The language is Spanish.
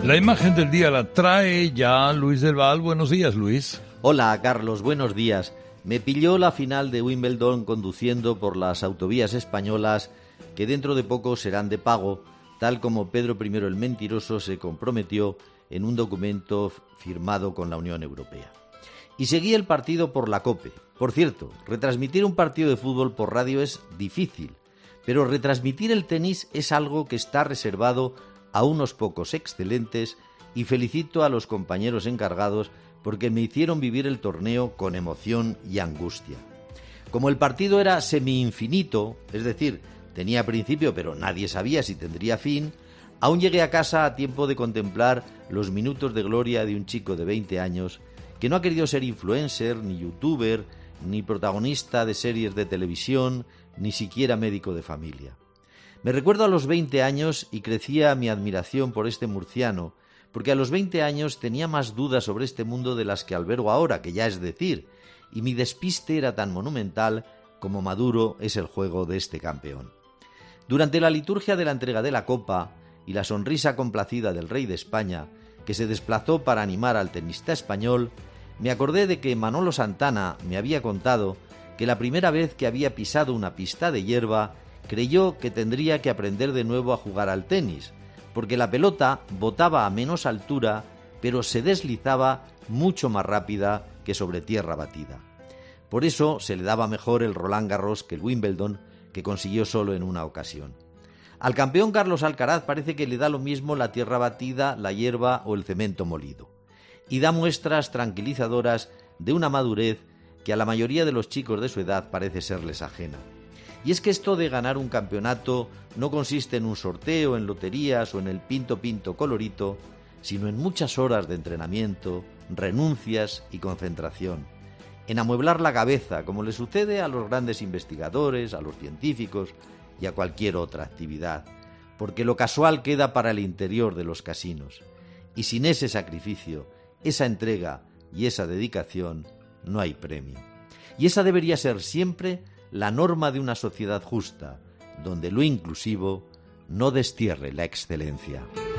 La imagen del día la trae ya Luis del Val. Buenos días, Luis. Hola, Carlos, buenos días. Me pilló la final de Wimbledon conduciendo por las autovías españolas que dentro de poco serán de pago, tal como Pedro I el Mentiroso se comprometió en un documento firmado con la Unión Europea. Y seguí el partido por la COPE. Por cierto, retransmitir un partido de fútbol por radio es difícil, pero retransmitir el tenis es algo que está reservado a unos pocos excelentes, y felicito a los compañeros encargados porque me hicieron vivir el torneo con emoción y angustia. Como el partido era semi-infinito, es decir, tenía principio pero nadie sabía si tendría fin, aún llegué a casa a tiempo de contemplar los minutos de gloria de un chico de 20 años que no ha querido ser influencer, ni youtuber, ni protagonista de series de televisión, ni siquiera médico de familia. Me recuerdo a los 20 años y crecía mi admiración por este murciano, porque a los 20 años tenía más dudas sobre este mundo de las que albergo ahora, que ya es decir, y mi despiste era tan monumental como maduro es el juego de este campeón. Durante la liturgia de la entrega de la copa y la sonrisa complacida del rey de España, que se desplazó para animar al tenista español, me acordé de que Manolo Santana me había contado que la primera vez que había pisado una pista de hierba creyó que tendría que aprender de nuevo a jugar al tenis, porque la pelota botaba a menos altura, pero se deslizaba mucho más rápida que sobre tierra batida. Por eso se le daba mejor el Roland Garros que el Wimbledon, que consiguió solo en una ocasión. Al campeón Carlos Alcaraz parece que le da lo mismo la tierra batida, la hierba o el cemento molido, y da muestras tranquilizadoras de una madurez que a la mayoría de los chicos de su edad parece serles ajena. Y es que esto de ganar un campeonato no consiste en un sorteo, en loterías o en el pinto colorito, sino en muchas horas de entrenamiento, renuncias y concentración, en amueblar la cabeza, como le sucede a los grandes investigadores, a los científicos y a cualquier otra actividad, porque lo casual queda para el interior de los casinos, y sin ese sacrificio, esa entrega y esa dedicación no hay premio. Y esa debería ser siempre la norma de una sociedad justa, donde lo inclusivo no destierre la excelencia.